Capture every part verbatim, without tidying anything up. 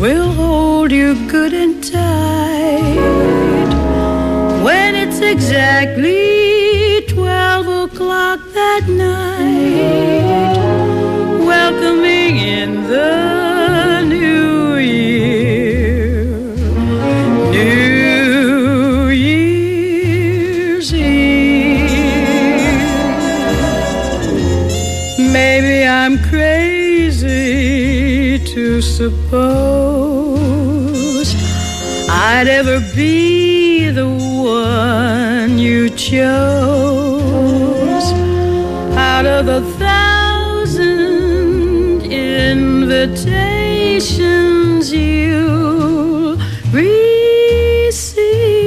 will hold you good and tight. When it's exactly twelve o'clock that night, welcoming in the new year, New Year's Eve. Maybe I'm crazy to suppose I'd ever be the one you chose out of the thousand invitations you receive.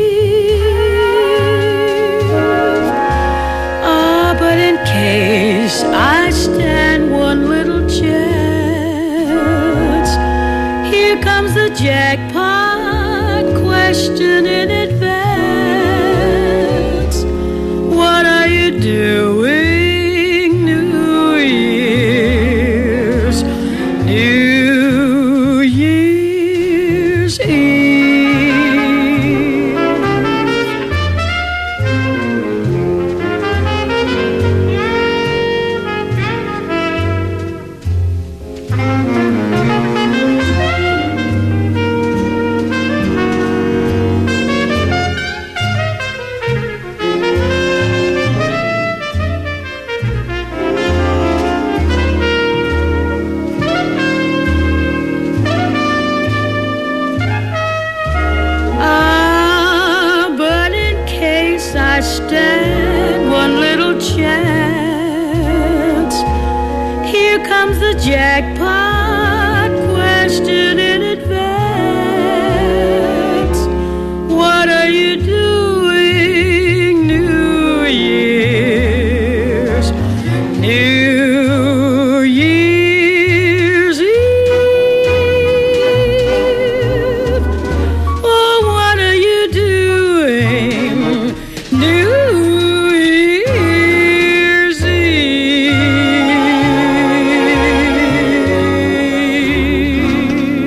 Ah, but in case I stand one little chance, here comes the jackpot question in advance. What are you doing New Year's, New Year's Eve? I stand one little chance, here comes the jackpot question in advance. What are you doing New Year's, New Year's Eve? Oh, what are you doing New Year's Eve?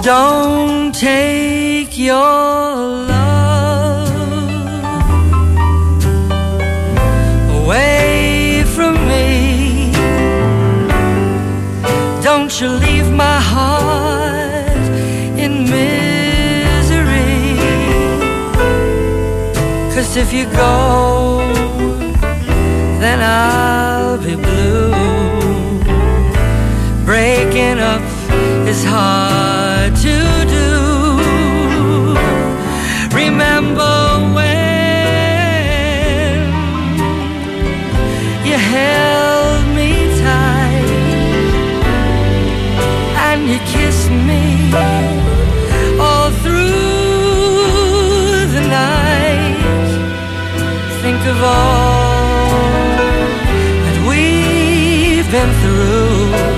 Don't take your love away from me. Don't you leave my heart in misery. 'Cause if you go, then I'll be blue. Breaking up is hard to do. Remember when you held me tight and you kissed me all through the night. Think of all that we've been through.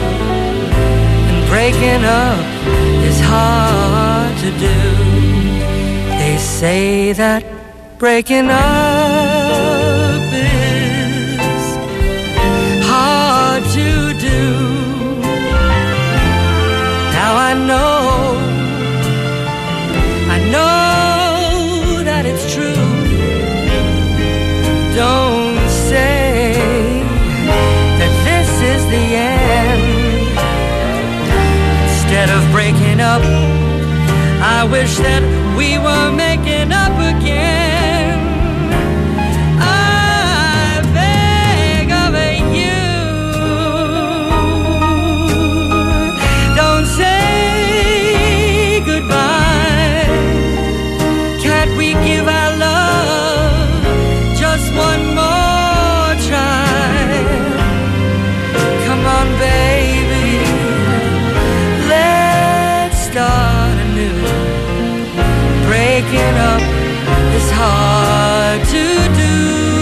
Breaking up is hard to do. They say that breaking up is hard to do. Now I know, I know that it's true. Don't say that this is the end. Instead of breaking up, I wish that we were making up again. I beg of you, don't say goodbye. Can't we give our love just one more try? Come on, baby, start anew. Breaking up is hard to do.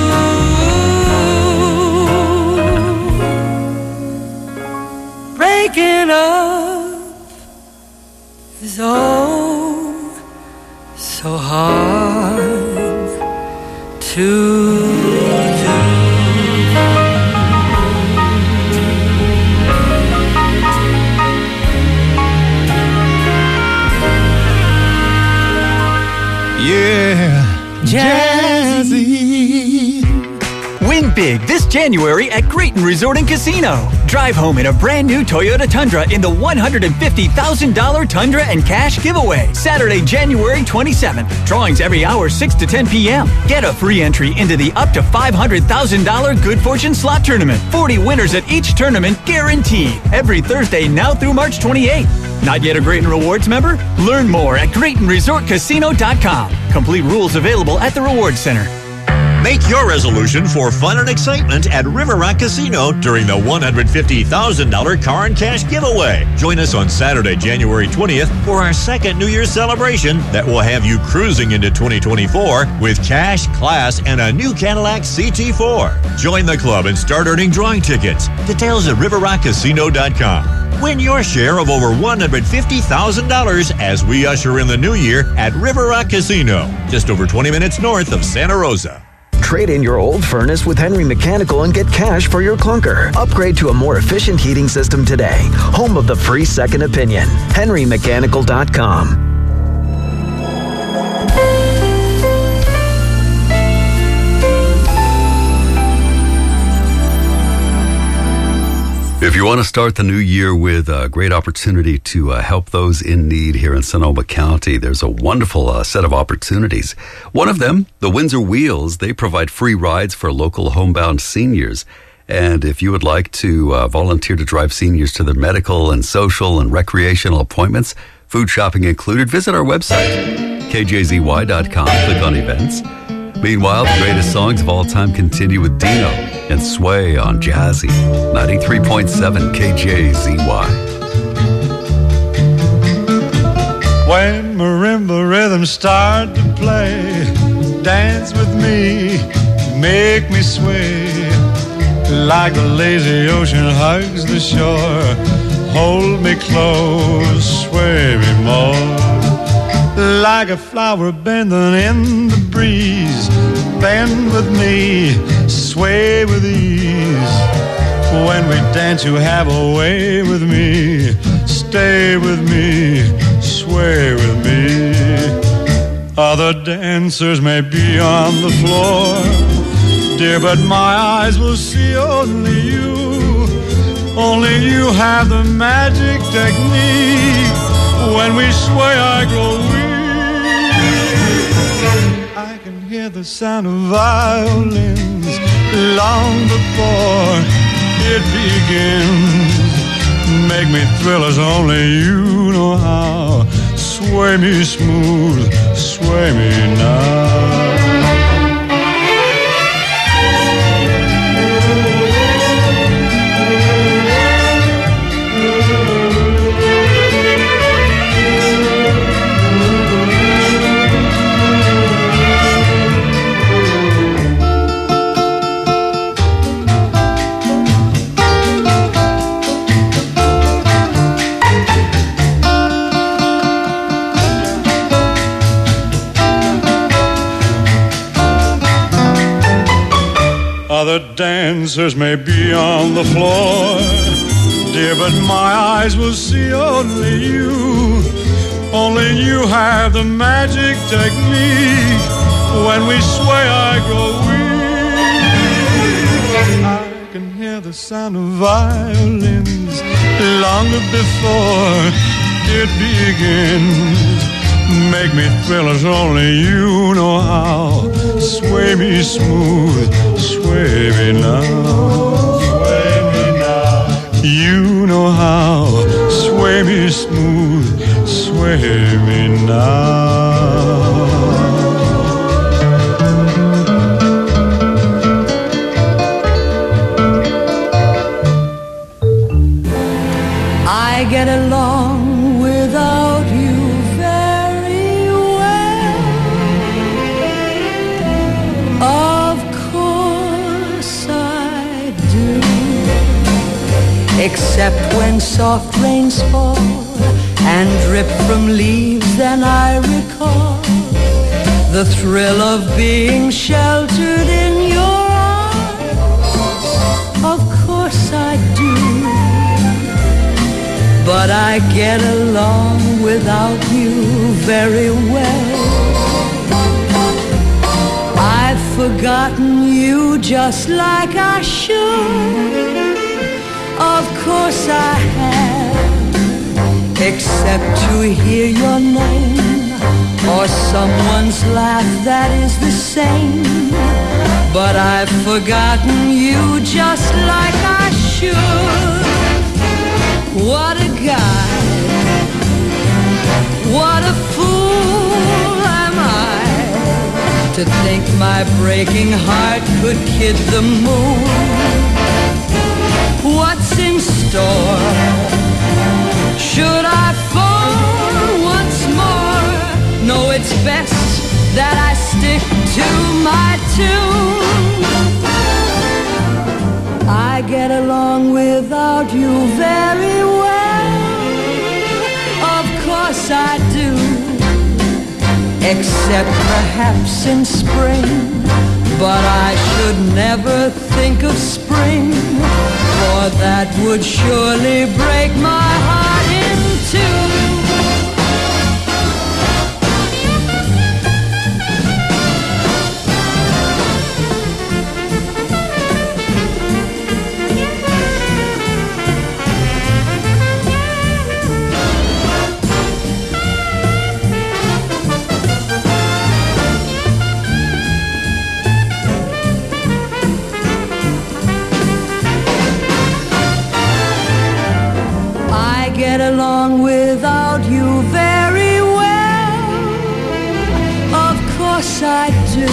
Breaking up is oh so hard to do. Yeah, Jazzy. Win big this January at Grayton Resort and Casino. Drive home in a brand new Toyota Tundra in the one hundred fifty thousand dollars Tundra and Cash giveaway. Saturday, January twenty-seventh. Drawings every hour, six to ten p.m. Get a free entry into the up to five hundred thousand dollars Good Fortune Slot Tournament. forty winners at each tournament guaranteed. Every Thursday now through March twenty-eighth. Not yet a Grayton Rewards member? Learn more at Grayton Resort Casino dot com. Complete rules available at the Rewards Center. Make your resolution for fun and excitement at River Rock Casino during the one hundred fifty thousand dollars Car and Cash giveaway. Join us on Saturday, January twentieth for our second New Year's celebration that will have you cruising into twenty twenty-four with cash, class, and a new Cadillac C T four. Join the club and start earning drawing tickets. Details at River Rock Casino dot com. Win your share of over one hundred fifty thousand dollars as we usher in the new year at River Rock Casino, just over twenty minutes north of Santa Rosa. Trade in your old furnace with Henry Mechanical and get cash for your clunker. Upgrade to a more efficient heating system today. Home of the free second opinion. Henry Mechanical dot com. If you want to start the new year with a great opportunity to uh, help those in need here in Sonoma County, there's a wonderful uh, set of opportunities. One of them, the Windsor Wheels, they provide free rides for local homebound seniors. And if you would like to uh, volunteer to drive seniors to their medical and social and recreational appointments, food shopping included, visit our website, K J Z Y dot com, click on events. Meanwhile, the greatest songs of all time continue with Dino and Sway on Jazzy, ninety-three point seven K J Z Y. When marimba rhythms start to play, dance with me, make me sway, like the lazy ocean hugs the shore. Hold me close, sway me more, like a flower bending in the breeze. Bend with me, sway with ease. When we dance, you have a way with me. Stay with me, sway with me. Other dancers may be on the floor, dear, but my eyes will see only you. Only you have the magic technique. When we sway, I grow weak. I can hear the sound of violins long before it begins. Make me thrill as only you know how. Sway me smooth, sway me now. Other dancers may be on the floor, dear, but my eyes will see only you. Only you have the magic technique. When we sway, I grow weak. I can hear the sound of violins long before it begins. Make me thrill as only you know how. Sway me smooth, sway me now. Sway me now. You know how. Sway me smooth, sway me now. I get along without you very well. Of course I do. Except when soft rains fall and drip from leaves, then I recall the thrill of being sheltered in your arms. Of course I do. But I get along without you very well. I've forgotten you just like I should. Of course I have, except to hear your name or someone's laugh that is the same. But I've forgotten you just like I should. What a guy, what a fool am I to think my breaking heart could kid the moon. What's in store? Should I fall once more? No, it's best that I stick to my tune. I get along without you very well. Of course I do. Except perhaps in spring. But I should never think of spring, for that would surely break my heart in two. Get along without you very well. Of course I do.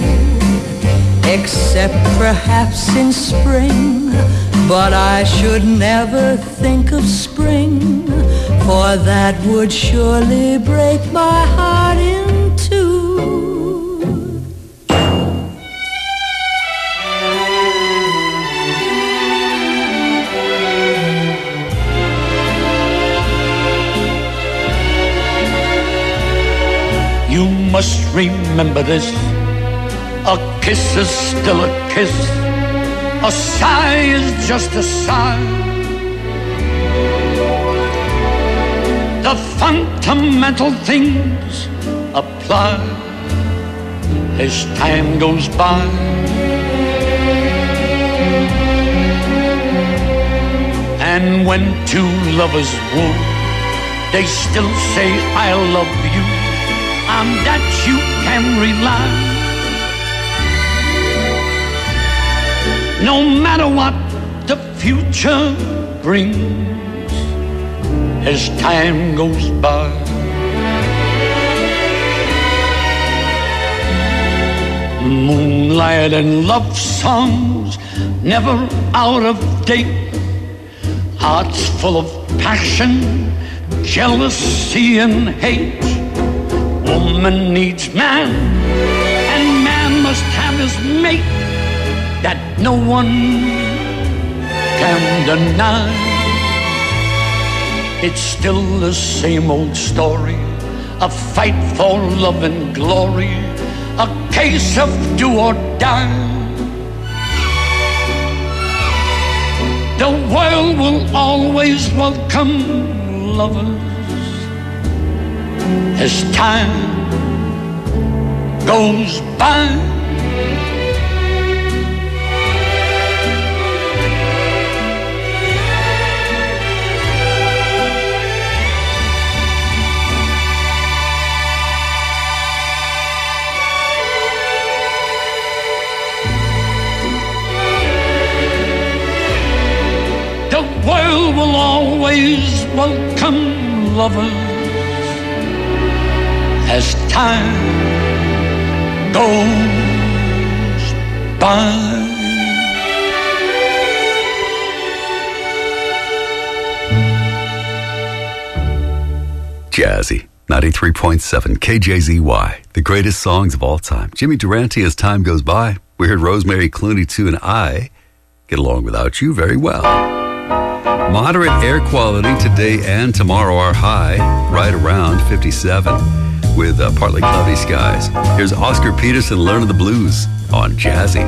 Except perhaps in spring. But I should never think of spring, for that would surely break my heart in two. You must remember this. A kiss is still a kiss. A sigh is just a sigh. The fundamental things apply as time goes by. And when two lovers woo, they still say I love you, on that you can rely. No matter what the future brings as time goes by. Moonlight and love songs never out of date, hearts full of passion, jealousy and hate. Woman needs man, and man must have his mate, that no one can deny. It's still the same old story, a fight for love and glory, a case of do or die. The world will always welcome lovers as time goes by. The world will always welcome lovers as time goes by. Jazzy, ninety-three point seven K J Z Y, the greatest songs of all time. Jimmy Durante, as time goes by. We heard Rosemary Clooney too, and I get along without you very well. Moderate air quality today and tomorrow. Our high right around fifty-seven with uh, partly cloudy skies. Here's Oscar Peterson, Learning the Blues on Jazzy.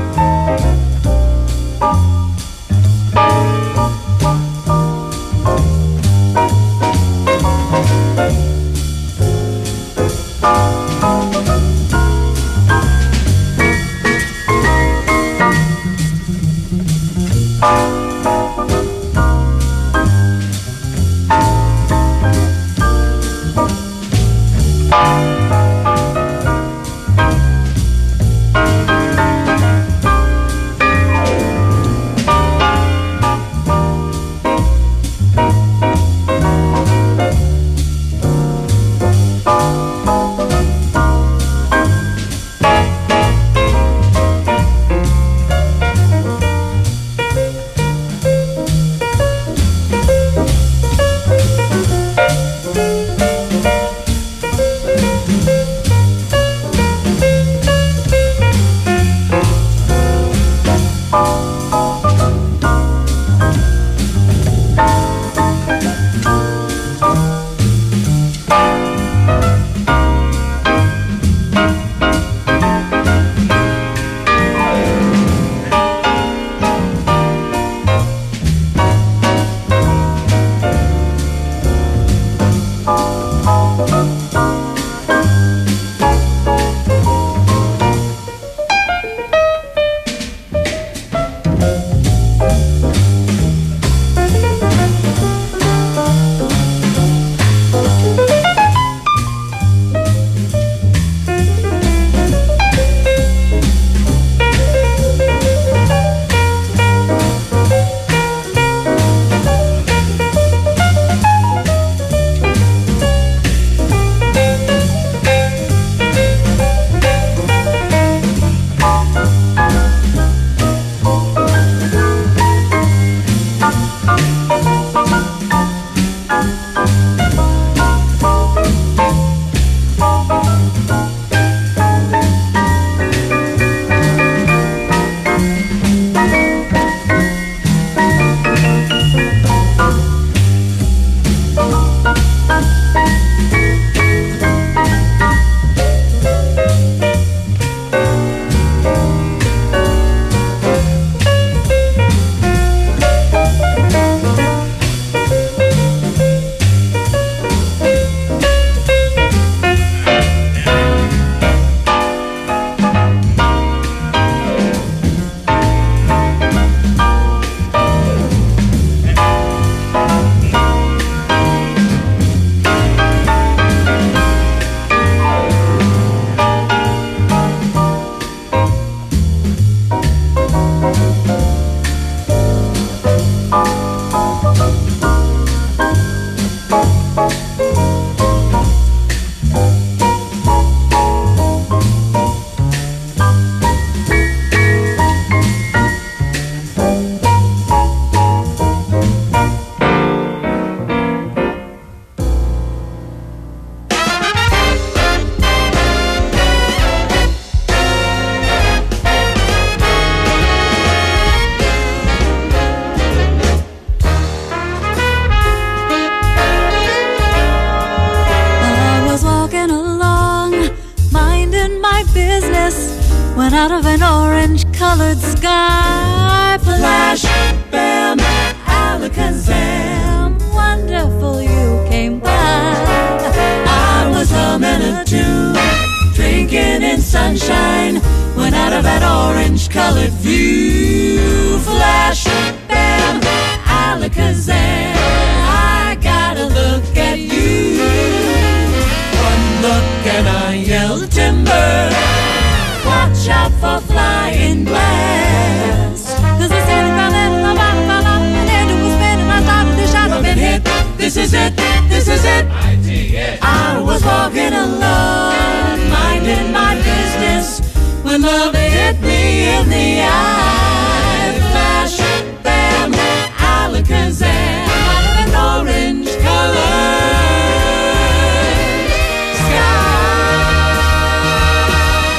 went out of an orange-colored sky. Flash, bam, alakazam, wonderful you came by. I was humming a tune, drinking in sunshine, went out of that orange-colored view. Flash, bam, alakazam, I gotta look at you. One look and I yelled timber, watch out for flying glass. Cause the ceiling fell in, the bottom fell off, and it was spin, and I started to shout, I've been hit. This is it, this is it. I T it. I was walking alone, minding my business, when love hit me in the eye. Flash, bam, alakazam, out of an orange colored sky.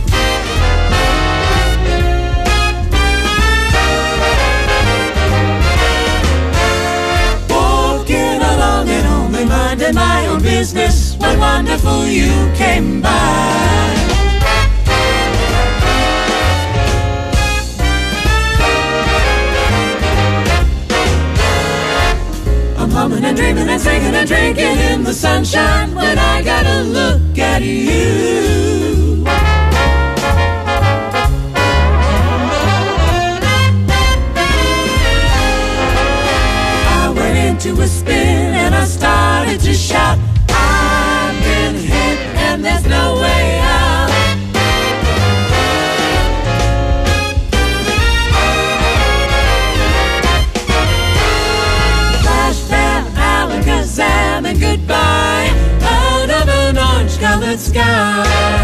Walking along and only minding my own business, when wonderful you came by. Humming and dreaming and singing and drinking in the sunshine, when I gotta look at you. I went into a spin and I started to shout, I've been hit and there's no way out. Alakazam and goodbye, out of an orange-colored sky.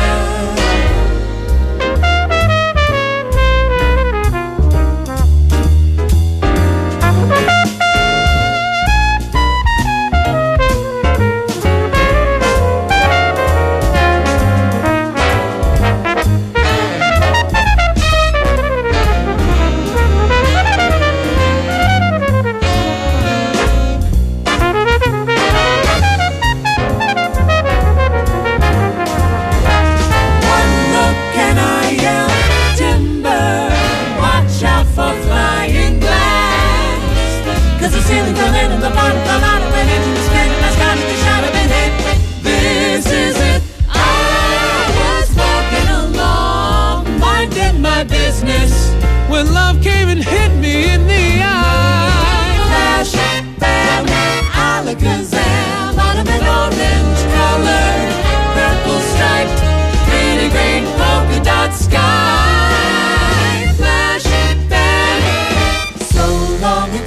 When love came and hit me in the eye. Flash, bam, alakazam, out of an orange-colored, purple-striped, pretty green polka dot sky. Flash, bam, so long and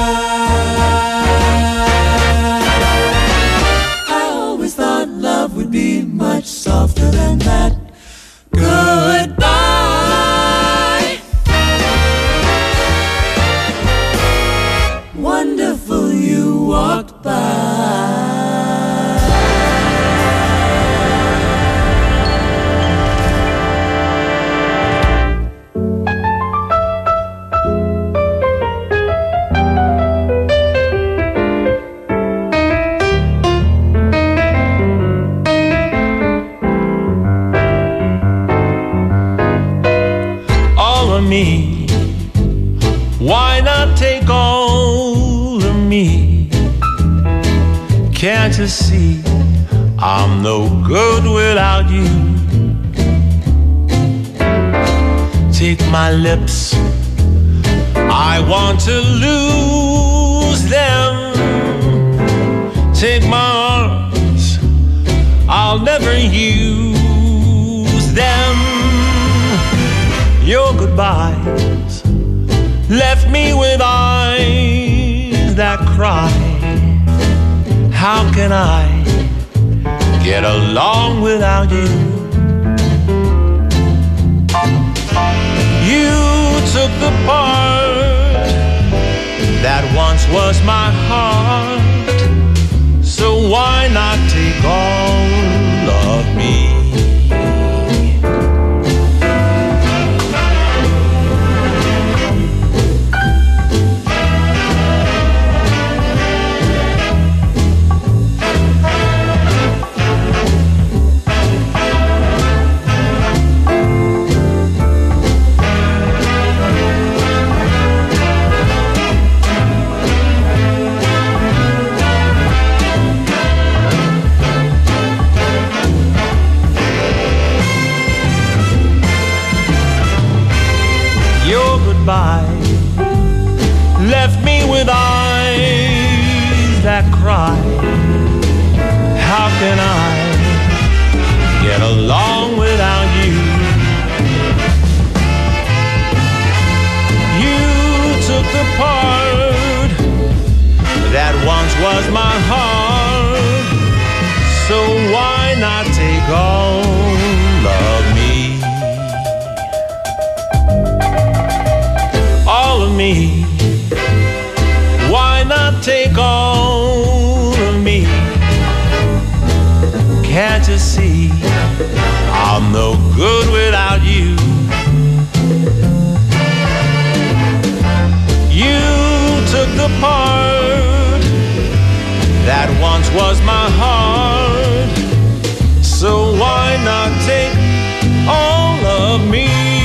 goodbye. I always thought love would be much softer than that. Goodbye. Wonderful you walked by. All of me, why not take all of me? Can't you see I'm no good without you? Take my lips, I want to lose them. Take my arms, I'll never use them. Your goodbyes left me with eyes that cry. How can I get along without you? You took the part that once was my heart, so why not take all of me? take all of me? Can't you see I'm no good without you? You took the part that once was my heart, so why not take all of me?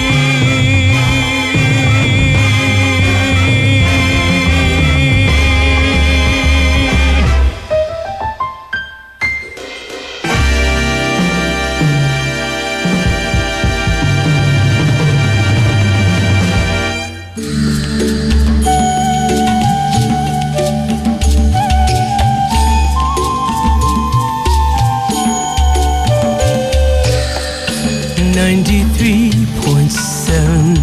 ninety-three point seven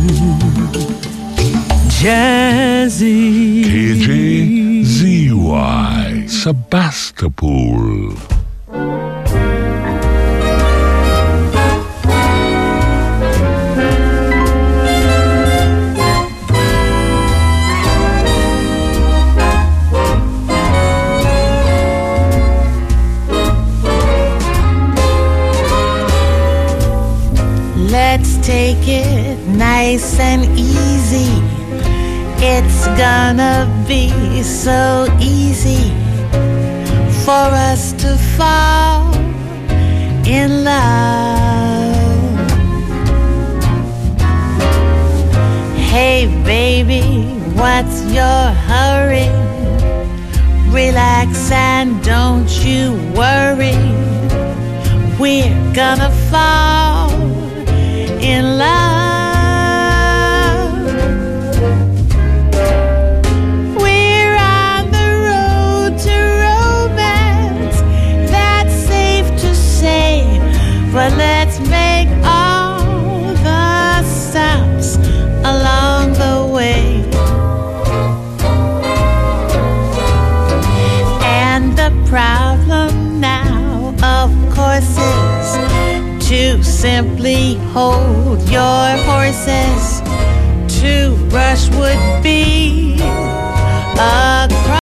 Jazzy K J Z Y Sebastopol. Let's take it nice and easy. It's gonna be so easy for us to fall in love. Hey baby, what's your hurry? Relax and don't you worry. We're gonna fall in love. We're on the road to romance, that's safe to say, but let's make all the stops along the way. And the problem now, of course, is to simply hold your horses. To rush would be